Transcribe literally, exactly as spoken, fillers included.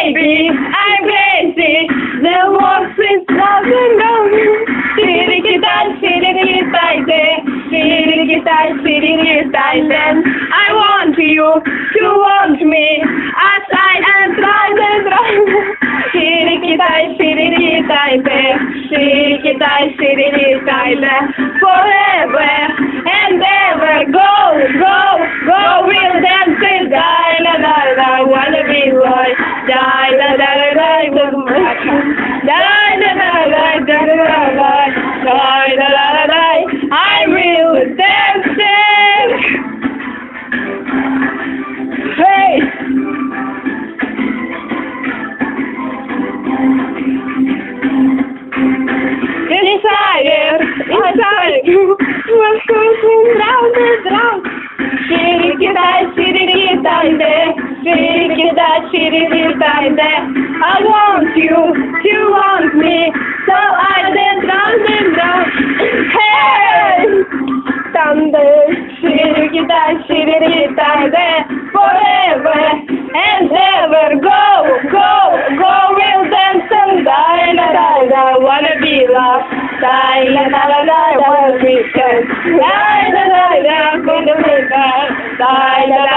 Maybe I'm crazy. The world is nothing wrong. Shirikita, shirikita, shirikita, shirikita. I want you to want me as I am trying and trying. Shirikita, shirikita, shirikita, shirikita. Forever and ever, go, go, go. We'll dance and die, la la la. Wanna be right, die, la la la la. Die, la la la, die, la la la, die, la la la la. I will dance it. Hey. Desire inside you was coursing round and round. Shirikita, shirikita, shirikita, shirikita. I want you to want me, so I dance round and round. Hey, thunder, shirikita, shirikita. Forever and ever, go, go, go. We'll dance and die, la la la. Wanna be loved, die, la la la la. Wanna be loved, die, la la la. Wanna be loved, die, la la.